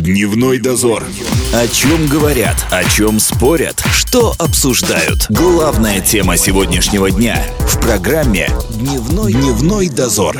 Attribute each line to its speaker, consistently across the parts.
Speaker 1: Дневной дозор. О чем говорят, о чем спорят, что обсуждают. Главная тема сегодняшнего дня в программе «Дневной дозор».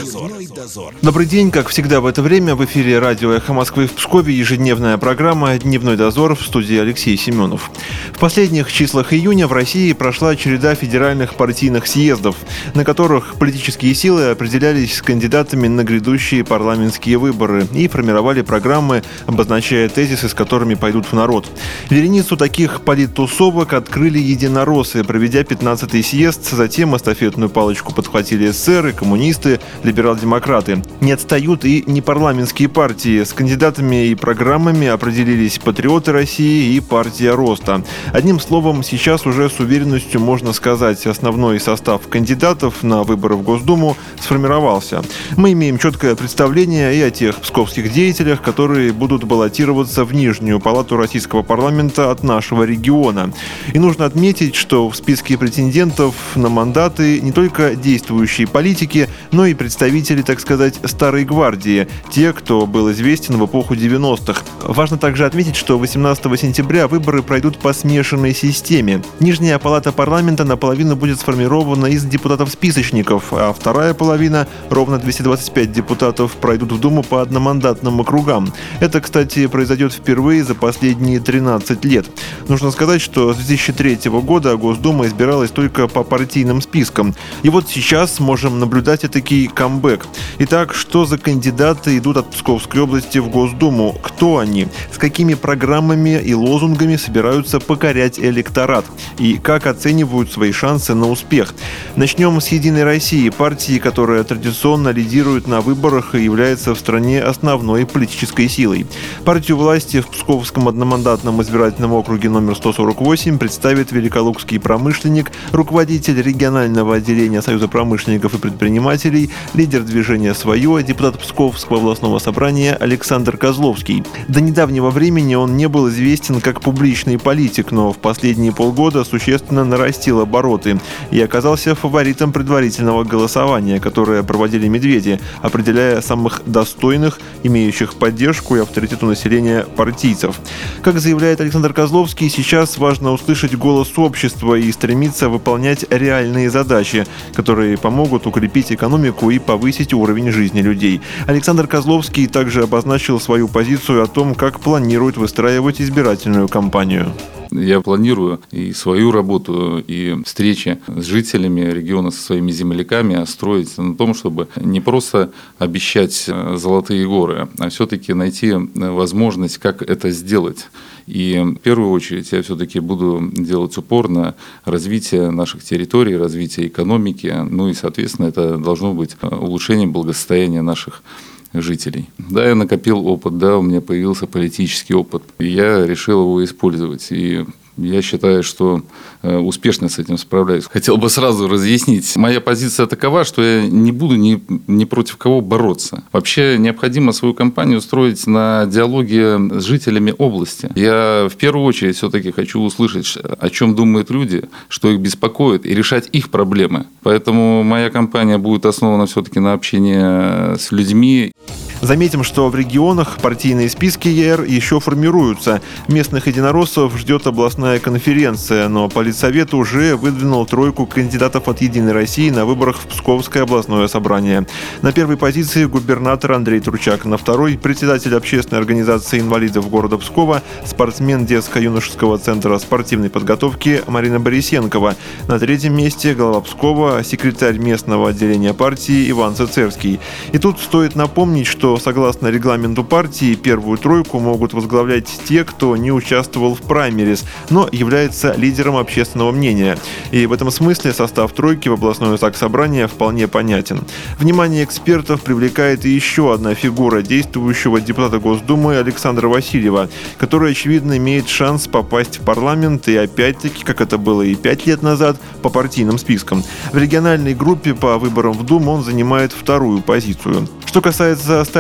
Speaker 2: Добрый день, как всегда в это время в эфире радио «Эхо Москвы» в Пскове ежедневная программа «Дневной дозор» в студии Алексей Семенов. В последних числах июня в России прошла череда федеральных партийных съездов, на которых политические силы определялись с кандидатами на грядущие парламентские выборы и формировали программы, обозначая тезисы, с которыми пойдут в народ. Вереницу таких политтусовок открыли единороссы, проведя 15-й съезд, затем эстафетную палочку подхватили эсеры, коммунисты, либерал-демократы. Не отстают и непарламентские партии. С кандидатами и программами определились «Патриоты России» и «Партия Роста». Одним словом, сейчас уже с уверенностью можно сказать, основной состав кандидатов на выборы в Госдуму сформировался. Мы имеем четкое представление и о тех псковских деятелях, которые будут баллотироваться в Нижнюю палату российского парламента от нашего региона. И нужно отметить, что в списке претендентов на мандаты не только действующие политики, но и представители, так сказать, старой гвардии, те, кто был известен в эпоху 90-х. Важно также отметить, что 18 сентября выборы пройдут по смешанной системе. Нижняя палата парламента наполовину будет сформирована из депутатов-списочников, а вторая половина, ровно 225 депутатов, пройдут в Думу по одномандатным округам. Это, кстати, произойдет впервые за последние 13 лет. Нужно сказать, что с 2003 года Госдума избиралась только по партийным спискам. И вот сейчас можем наблюдать этакий камбэк. Итак, что за кандидаты идут от Псковской области в Госдуму? Кто они? С какими программами и лозунгами собираются покорять электорат? И как оценивают свои шансы на успех? Начнем с «Единой России», партии, которая традиционно лидирует на выборах и является в стране основной политической силой. Партию власти в Псковском одномандатном избирательном округе номер 148 представит великолукский промышленник, руководитель регионального отделения Союза промышленников и предпринимателей, лидер движения «Свое», депутат Псковского областного собрания Александр Козловский. До недавнего времени он не был известен как публичный политик, но в последние полгода существенно нарастил обороты и оказался фаворитом предварительного голосования, которое проводили «Медведи», определяя самых достойных, имеющих поддержку и авторитет у населения партийцев. Как заявляет Александр Козловский, сейчас важно услышать голос общества и стремиться выполнять реальные задачи, которые помогут укрепить экономику и повысить уровень жизни людей. Александр Козловский также обозначил свою позицию о том, как планирует выстраивать избирательную кампанию.
Speaker 3: Я планирую и свою работу, и встречи с жителями региона, со своими земляками строить на том, чтобы не просто обещать золотые горы, а все-таки найти возможность, как это сделать. И в первую очередь я все-таки буду делать упор на развитие наших территорий, развитие экономики, ну и, соответственно, это должно быть улучшение благосостояния наших жителей. Да, я накопил опыт, да, у меня появился политический опыт, и я решил его использовать. И я считаю, что успешно с этим справляюсь. Хотел бы сразу разъяснить. Моя позиция такова, что я не буду ни против кого бороться. Вообще необходимо свою кампанию строить на диалоге с жителями области. Я в первую очередь все-таки хочу услышать, о чем думают люди, что их беспокоит, и решать их проблемы. Поэтому моя кампания будет основана все-таки на общении с людьми.
Speaker 2: Заметим, что в регионах партийные списки ЕР еще формируются. Местных единороссов ждет областная конференция, но Политсовет уже выдвинул тройку кандидатов от «Единой России» на выборах в Псковское областное собрание. На первой позиции губернатор Андрей Турчак, на второй – председатель общественной организации инвалидов города Пскова, спортсмен детско-юношеского центра спортивной подготовки Марина Борисенкова. На третьем месте – глава Пскова, секретарь местного отделения партии Иван Цицерский. И тут стоит напомнить, что согласно регламенту партии, первую тройку могут возглавлять те, кто не участвовал в праймерис, но является лидером общественного мнения. И в этом смысле состав тройки в областное заксобрание вполне понятен. Внимание экспертов привлекает и еще одна фигура действующего депутата Госдумы Александра Васильева, который, очевидно, имеет шанс попасть в парламент и опять-таки, как это было и 5 лет назад, по партийным спискам. В региональной группе по выборам в Думу он занимает вторую позицию. Что касается остальных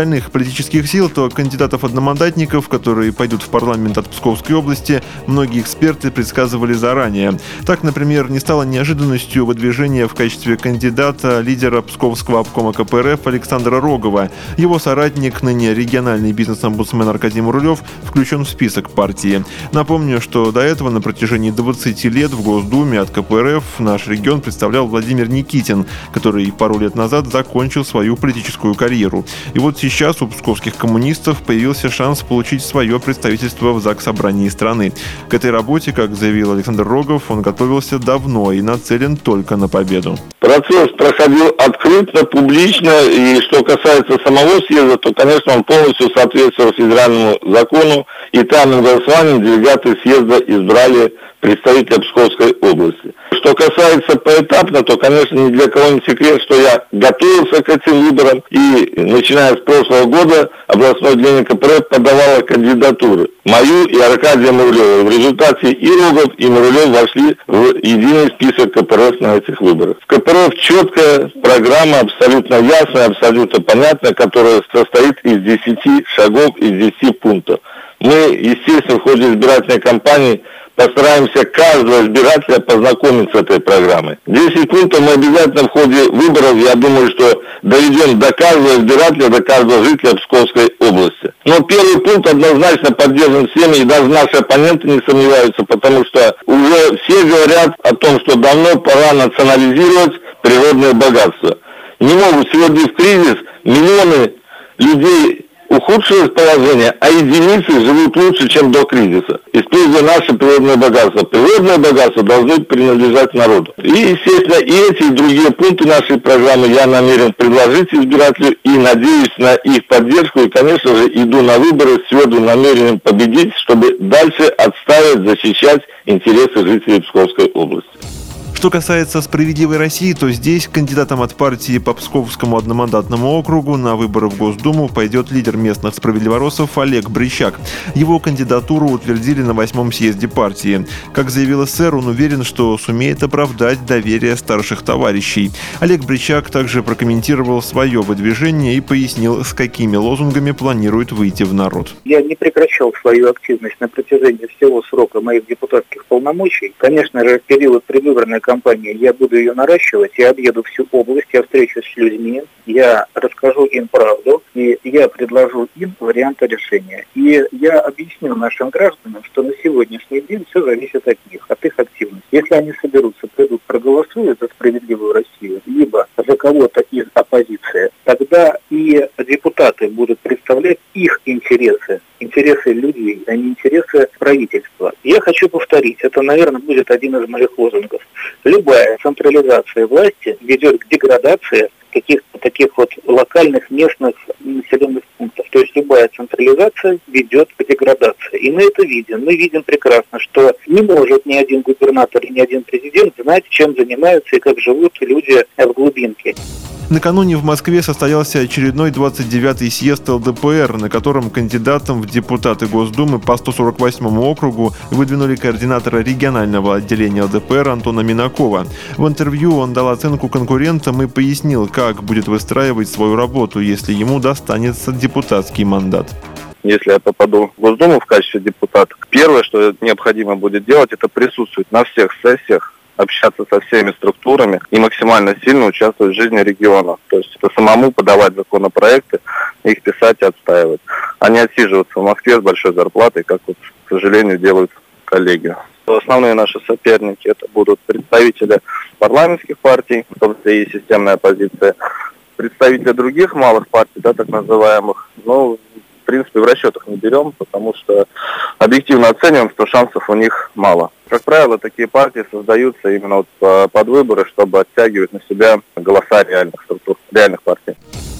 Speaker 2: остальных политических сил, то кандидатов-одномандатников, которые пойдут в парламент от Псковской области, многие эксперты предсказывали заранее. Так, например, не стало неожиданностью выдвижение в качестве кандидата лидера Псковского обкома КПРФ Александра Рогова. Его соратник, ныне региональный бизнес-омбудсмен Аркадий Мурулев, включен в список партии. Напомню, что до этого на протяжении 20 лет в Госдуме от КПРФ наш регион представлял Владимир Никитин, который пару лет назад закончил свою политическую карьеру. И вот сейчас у псковских коммунистов появился шанс получить свое представительство в Заксобрании страны. К этой работе, как заявил Александр Рогов, он готовился давно и нацелен только на победу.
Speaker 4: Процесс проходил открыто, публично, и что касается самого съезда, то, конечно, он полностью соответствовал федеральному закону, и тайным голосованием делегаты съезда избрали представителя Псковской области. Что касается поэтапно, то, конечно, ни для кого не секрет, что я готовился к этим выборам, и начиная с прошлого года областное отделение КПРФ подавало кандидатуры. Мою и Аркадия Мурулева. В результате и Рогов, и Мурулев вошли в единый список КПРФ на этих выборах. В КПРФ четкая программа, абсолютно ясная, абсолютно понятная, которая состоит из 10 шагов, из 10 пунктов. Мы, естественно, в ходе избирательной кампании постараемся каждого избирателя познакомить с этой программой. 10 пунктов мы обязательно в ходе выборов, я думаю, что доведем до каждого избирателя, до каждого жителя Псковской области. Но первый пункт однозначно поддержан всеми, и даже наши оппоненты не сомневаются, потому что уже все говорят о том, что давно пора национализировать природные богатства. Не могут сегодня в кризис миллионы людей ухудшилось положение, а единицы живут лучше, чем до кризиса, используя наши природные богатства. Природные богатства должны принадлежать народу. И, естественно, и эти, и другие пункты нашей программы я намерен предложить избирателю и надеюсь на их поддержку. И, конечно же, иду на выборы с твердым намерением победить, чтобы дальше отстаивать, защищать интересы жителей Псковской области.
Speaker 2: Что касается «Справедливой России», то здесь кандидатом от партии по Псковскому одномандатному округу на выборы в Госдуму пойдет лидер местных справедливороссов Олег Брещак. Его кандидатуру утвердили на 8-м съезде партии. Как заявил эсер, он уверен, что сумеет оправдать доверие старших товарищей. Олег Брещак также прокомментировал свое выдвижение и пояснил, с какими лозунгами планирует выйти в народ.
Speaker 5: Я не прекращал свою активность на протяжении всего срока моих депутатских полномочий. Конечно же, в период предвыборной кампании я буду ее наращивать, я объеду всю область, я встречусь с людьми, я расскажу им правду, и я предложу им варианты решения. И я объясню нашим гражданам, что на сегодняшний день все зависит от них, от их активности. Если они соберутся, придут, проголосуют за «Справедливую Россию», либо за кого-то из оппозиции, тогда и депутаты будут представлять их интересы людей, а не интересы правительства. Я хочу повторить, это, наверное, будет один из моих лозунгов. Любая централизация власти ведет к деградации каких-то таких вот локальных местных населенных пунктов. То есть любая централизация ведет к деградации. И мы это видим. Мы видим прекрасно, что не может ни один губернатор и ни один президент знать, чем занимаются и как живут люди в глубинке.
Speaker 2: Накануне в Москве состоялся очередной 29-й съезд ЛДПР, на котором кандидатом в депутаты Госдумы по 148-му округу выдвинули координатора регионального отделения ЛДПР Антона Минакова. В интервью он дал оценку конкурентам и пояснил, как будет выстраивать свою работу, если ему достанется депутатский мандат.
Speaker 6: Если я попаду в Госдуму в качестве депутата, первое, что необходимо будет делать, это присутствовать на всех сессиях, общаться со всеми структурами и максимально сильно участвовать в жизни региона. То есть это самому подавать законопроекты, их писать и отстаивать, а не отсиживаться в Москве с большой зарплатой, как вот, к сожалению, делают коллеги. Основные наши соперники это будут представители парламентских партий, в том числе и системная оппозиция, представители других малых партий, да, так называемых, но в принципе в расчетах не берем, потому что объективно оцениваем, что шансов у них мало. Как правило, такие партии создаются именно вот под выборы, чтобы оттягивать на себя голоса реальных структур, реальных партий.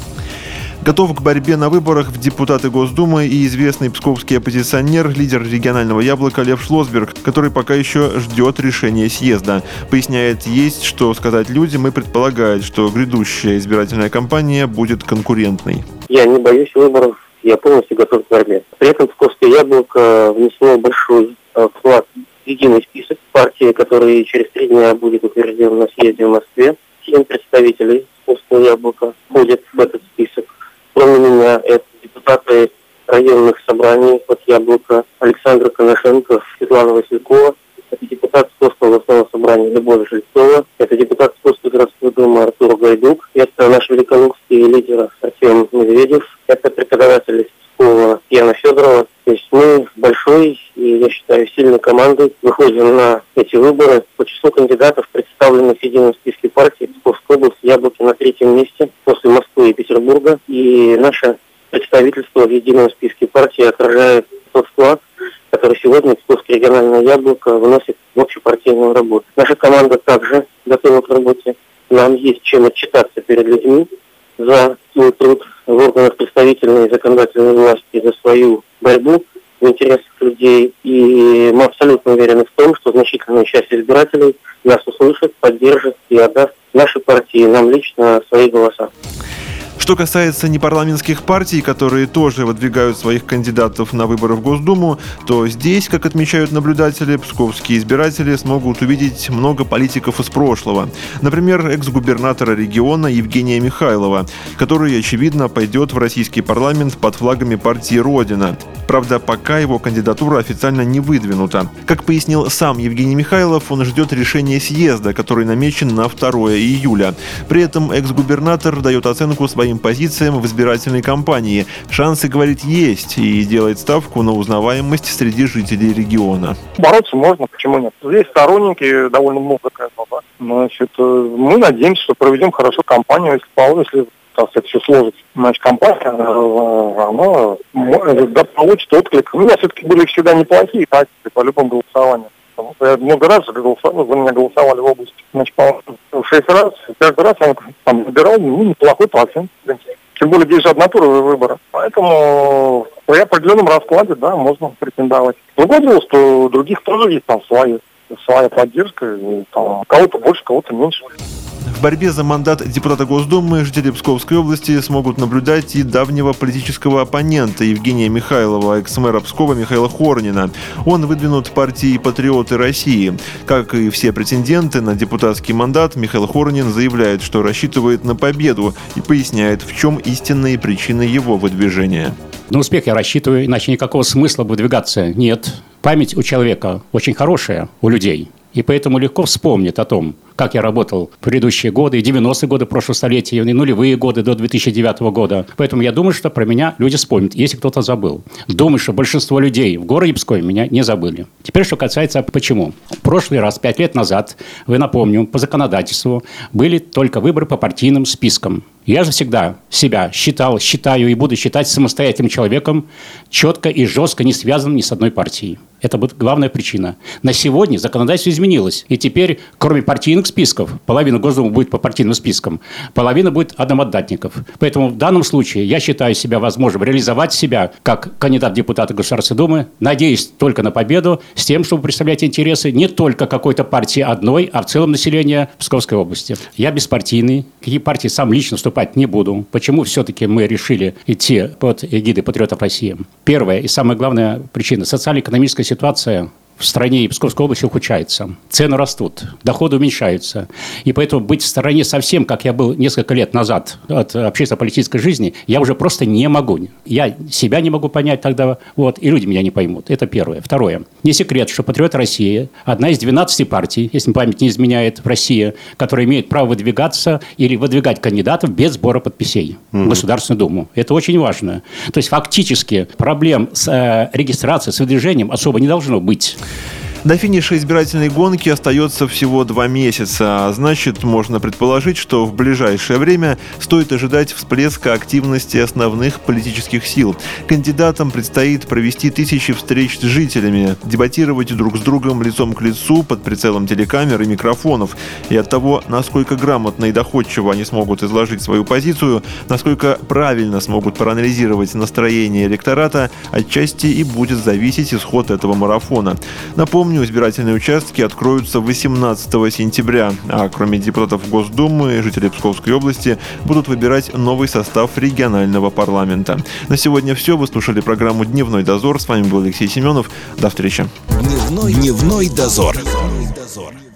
Speaker 2: Готов к борьбе на выборах в депутаты Госдумы и известный псковский оппозиционер, лидер регионального «Яблока» Лев Шлосберг, который пока еще ждет решения съезда. Поясняет, есть что сказать людям и предполагает, что грядущая избирательная кампания будет конкурентной.
Speaker 7: Я не боюсь выборов, я полностью готов к борьбе. При этом «Псковское яблоко» внесло большой вклад в единый список партии, который через 3 дня будет утвержден на съезде в Москве. 7 представителей «Псковского яблока» входят в этот список. Кроме меня, это депутаты районных собраний от Яблока Александр Коношенко, Светлана Василькова. Это депутат Псковского областного собрания Любовь Жильцова. Это депутат Псковской городской думы Артур Гайдук. Это наш великолукский лидер Артем Медведев. Это преподаватель Пскова Яна Федорова. То есть мы с большой и, я считаю, сильной командой выходим на эти выборы. По числу кандидатов, представленных в едином списке партии, Псковской области Яблоки на 3-м месте после Москвы и Петербурга. И наше представительство в едином списке партии отражает тот вклад, который сегодня Псковское региональное Яблоко выносит в общепартийную работу. Наша команда также готова к работе. Нам есть чем отчитаться перед людьми за свой труд в органах представительной и законодательной власти, за свою борьбу в интересах людей. И мы абсолютно уверены в том, что значительная часть избирателей нас услышит, поддержит и отдаст нашей партии, нам лично, свои голоса.
Speaker 2: Что касается непарламентских партий, которые тоже выдвигают своих кандидатов на выборы в Госдуму, то здесь, как отмечают наблюдатели, псковские избиратели смогут увидеть много политиков из прошлого. Например, экс-губернатора региона Евгения Михайлова, который, очевидно, пойдет в российский парламент под флагами партии «Родина». Правда, пока его кандидатура официально не выдвинута. Как пояснил сам Евгений Михайлов, он ждет решения съезда, который намечен на 2 июля. При этом экс-губернатор дает оценку своим позициям в избирательной кампании. Шансы, говорит, есть, и делает ставку на узнаваемость среди жителей региона.
Speaker 8: Бороться можно, почему нет? Здесь сторонники довольно много к этому. Да? Значит, мы надеемся, что проведем хорошо кампанию, если так сказать, все сложится. Значит, компания, она получит отклик. У меня все-таки были всегда неплохие тактики по любому голосованию. Я много раз голосовал, за меня голосовали в области. Значит, по 6 раз, каждый раз я там набирал неплохой процент. Тем более здесь же однотуровые выборы. Поэтому при определенном раскладе, да, можно претендовать. Другое дело, что у других тоже есть там своя поддержка. Там, кого-то больше, кого-то меньше.
Speaker 2: В борьбе за мандат депутата Госдумы жители Псковской области смогут наблюдать и давнего политического оппонента Евгения Михайлова, экс-мэра Пскова Михаила Хорнина. Он выдвинут партией «Патриоты России». Как и все претенденты на депутатский мандат, Михаил Хорнин заявляет, что рассчитывает на победу и поясняет, в чем истинные причины его выдвижения.
Speaker 9: На успех я рассчитываю, иначе никакого смысла выдвигаться нет. Память у человека очень хорошая, у людей. И поэтому легко вспомнит о том, как я работал в предыдущие годы, и 90-е годы прошлого столетия, и нулевые годы до 2009 года. Поэтому я думаю, что про меня люди вспомнят, если кто-то забыл. Думаю, что большинство людей в городе Пскове меня не забыли. Теперь, что касается почему. В прошлый раз, 5 лет назад, вы напомню, по законодательству были только выборы по партийным спискам. Я же всегда себя считаю и буду считать самостоятельным человеком, четко и жестко не связанным ни с одной партией. Это будет главная причина. На сегодня законодательство изменилось. И теперь, кроме партийных списков, половина Госдумы будет по партийным спискам, половина будет одномандатников. Поэтому в данном случае я считаю себя возможным реализовать себя как кандидат в депутаты Государственной Думы. Надеюсь только на победу с тем, чтобы представлять интересы не только какой-то партии одной, а в целом населения Псковской области. Я беспартийный. Какие партии сам лично вступать не буду. Почему все-таки мы решили идти под эгидой «Патриотов России»? Первая и самая главная причина – социально-экономическая ситуация в стране и Псковской области ухудшается. Цены растут, доходы уменьшаются. И поэтому быть в стороне совсем, как я был несколько лет назад от общественно-политической жизни, я уже просто не могу. Я себя не могу понять тогда, и люди меня не поймут. Это первое. Второе. Не секрет, что «Патриоты России» – одна из 12 партий, если память не изменяет, в России, которая имеет право выдвигаться или выдвигать кандидатов без сбора подписей в Государственную Думу. Это очень важно. То есть фактически проблем с регистрацией, с выдвижением особо не должно быть.
Speaker 2: До финиша избирательной гонки остается всего 2 месяца, а значит, можно предположить, что в ближайшее время стоит ожидать всплеска активности основных политических сил. Кандидатам предстоит провести тысячи встреч с жителями, дебатировать друг с другом лицом к лицу под прицелом телекамер и микрофонов. И от того, насколько грамотно и доходчиво они смогут изложить свою позицию, насколько правильно смогут проанализировать настроение электората, отчасти и будет зависеть исход этого марафона. Напомню, избирательные участки откроются 18 сентября, а кроме депутатов Госдумы, жители Псковской области будут выбирать новый состав регионального парламента. На сегодня все. Вы слушали программу «Дневной дозор». С вами был Алексей Семенов. До встречи.
Speaker 1: Дневной дозор.